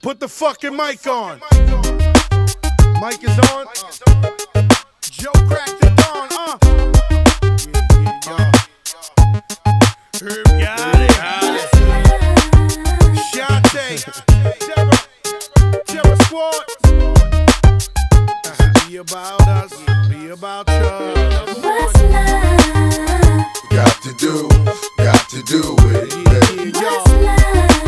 Put the fucking mic on. Mic is on. Joe cracked it on. Herb got it. Shante. Terror Squad. Be about us. Be about you. What's love? Got to do with it. What's love?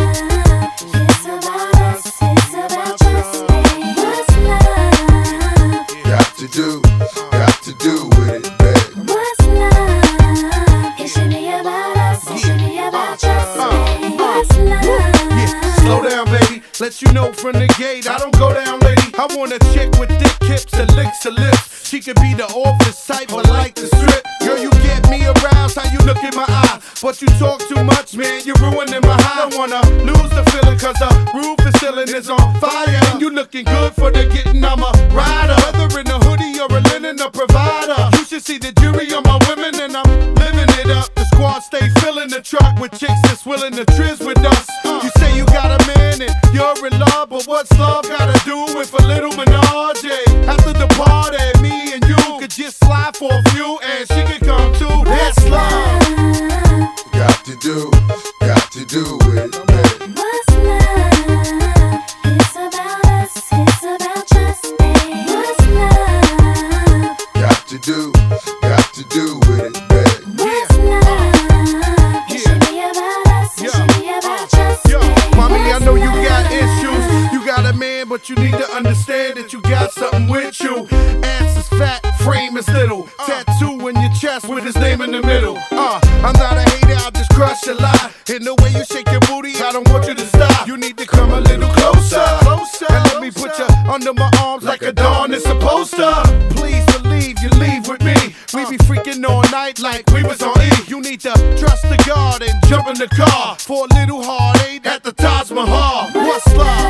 It's about us, it's about just me. What's love? Got to do with it, baby. What's love? It should be about us, it should be about just me. What's love? Slow down, baby. Let you know from the gate, I don't go down, lady. I want a chick with thick hips that licks her lips. She could be the office type, but like the strip. Girl, you get me aroused, how you look in my eye. But you talk too much, man, you're ruining my high. I don't wanna lose the feeling, cause the roof is ceiling is on fire. And you looking good for the getting, I'm a rider. Whether in a hoodie or a linen, a provider. You should see the jury on my women, and I'm living it up. The squad stay filling the truck with chicks that's willing to trizz with us. You say you got a man and you're in love, but what's love gotta do with a little menage? After the party, me and you could just slide for a few, and she could come too. That's love. Got to do with it, baby. What's love? It's about us, it's about just me. What's love? Got to do with it, baby. What's love? It should be about us, it should be about just me. Mommy, I know you got issues. You got a man, but you need to understand that you got something with you. Ass is fat, frame is little. Tattoo in your chest with his name in the middle. I'm not a hater, I'll just crush a lie. In the way you shake your booty, I don't want you to stop. You need to come a little closer. And let me put you under my arms like a dawn is supposed to. Please believe you leave with me. We be freaking all night like we was on E. You need to trust the God and jump in the car for a little heartache at the Taj Mahal. What's love?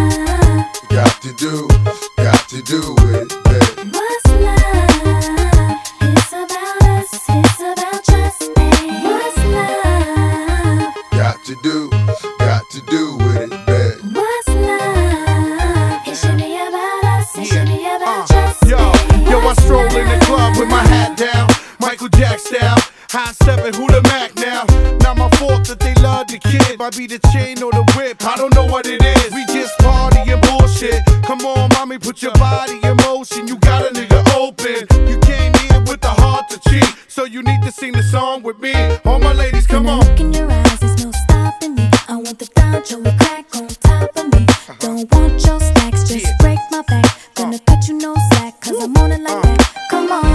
Got to do with it, baby. What's love? It's about us, it's about just me. What's love? Got to do with it, baby. What's love? It should be about us, it should be about just me. Yo, I stroll in the club with my hat down, Michael Jack style. High stepping, who the Mac now? Not my fault that they love the kid. Might be the chain or the whip, I don't know what it is. We just party and bullshit. Come on, mommy, put your body in motion. You got a nigga open. You came here with the heart to cheat, so you need to sing the song with me. All my ladies, come on. Look in your eyes, there's no stopping me. I want the Doncho with crack on top of me. Don't want your stacks, just break my back. Gonna cut you no slack, cause I'm on it like that. Come on.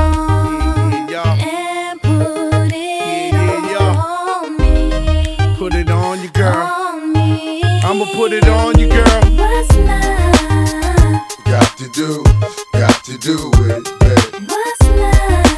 And put it on me. Put it on you, girl. On me. I'ma put it on you, girl. What's love? Got to do with it, baby. What's love?